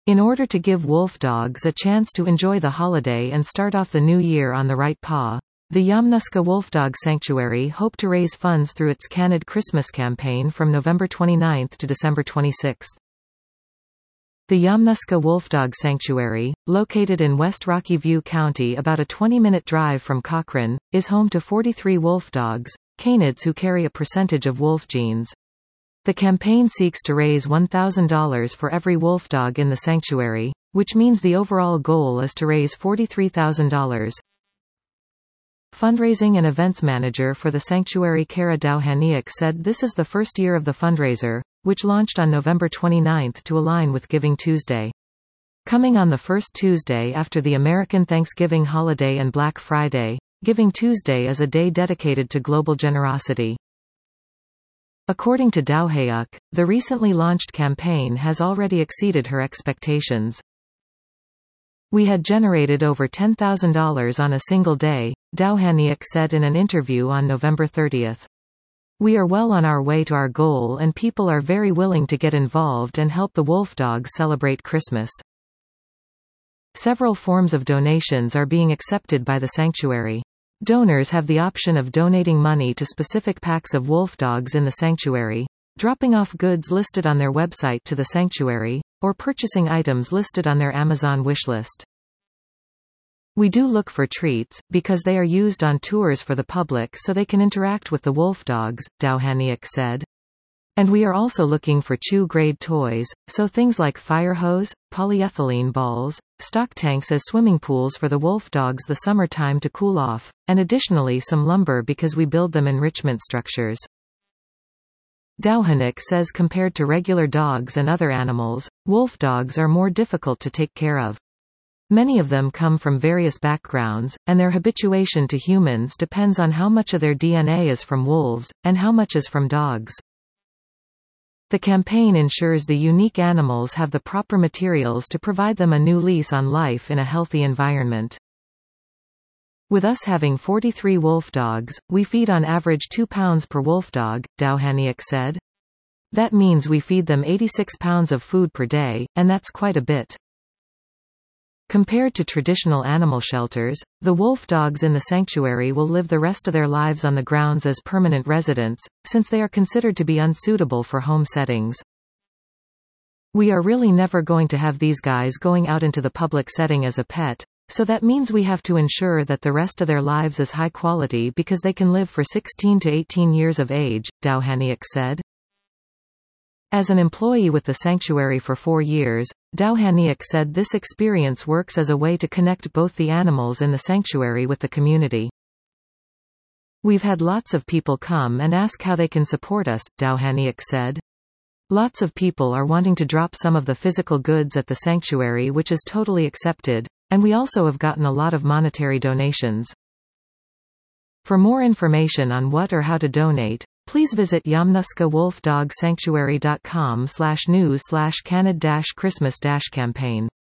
In order to give wolf dogs a chance to enjoy the holiday and start off the new year on the right paw, the Yamnuska Wolfdog Sanctuary hoped to raise funds through its Canid Christmas campaign from November 29 to December 26. The Yamnuska Wolfdog Sanctuary, located in West Rocky View County about a 20-minute drive from Cochrane, is home to 43 wolf dogs, canids who carry a percentage of wolf genes. The campaign seeks to raise $1,000 for every wolf dog in the sanctuary, which means the overall goal is to raise $43,000. Fundraising and events manager for the sanctuary Kara Dowhaniak said this is the first year of the fundraiser, which launched on November 29 to align with Giving Tuesday. Coming on the first Tuesday after the American Thanksgiving holiday and Black Friday, Giving Tuesday is a day dedicated to global generosity. According to Dowhaniak, the recently launched campaign has already exceeded her expectations. We had generated over $10,000 on a single day, Dowhaniak said in an interview on November 30. We are well on our way to our goal and people are very willing to get involved and help the wolf dogs celebrate Christmas. Several forms of donations are being accepted by the sanctuary. Donors have the option of donating money to specific packs of wolf dogs in the sanctuary, dropping off goods listed on their website to the sanctuary, or purchasing items listed on their Amazon wishlist. We do look for treats, because they are used on tours for the public so they can interact with the wolf dogs, Dowhaniak said. And we are also looking for chew-grade toys, so things like fire hose, polyethylene balls, stock tanks as swimming pools for the wolf dogs the summer time to cool off, and additionally some lumber because we build them enrichment structures. Dowhaniak says compared to regular dogs and other animals, wolf dogs are more difficult to take care of. Many of them come from various backgrounds, and their habituation to humans depends on how much of their DNA is from wolves, and how much is from dogs. The campaign ensures the unique animals have the proper materials to provide them a new lease on life in a healthy environment. With us having 43 wolf dogs, we feed on average 2 pounds per wolf dog, Dowhaniak said. That means we feed them 86 pounds of food per day, and that's quite a bit. Compared to traditional animal shelters, the wolf dogs in the sanctuary will live the rest of their lives on the grounds as permanent residents, since they are considered to be unsuitable for home settings. We are really never going to have these guys going out into the public setting as a pet, so that means we have to ensure that the rest of their lives is high quality because they can live for 16 to 18 years of age, Dowhaniak said. As an employee with the sanctuary for 4 years, Dowhaniak said this experience works as a way to connect both the animals in the sanctuary with the community. We've had lots of people come and ask how they can support us, Dowhaniak said. Lots of people are wanting to drop some of the physical goods at the sanctuary, which is totally accepted, and we also have gotten a lot of monetary donations. For more information on what or how to donate, please visit yamnuskawolfdogsanctuary.com/news/canid-christmas-campaign.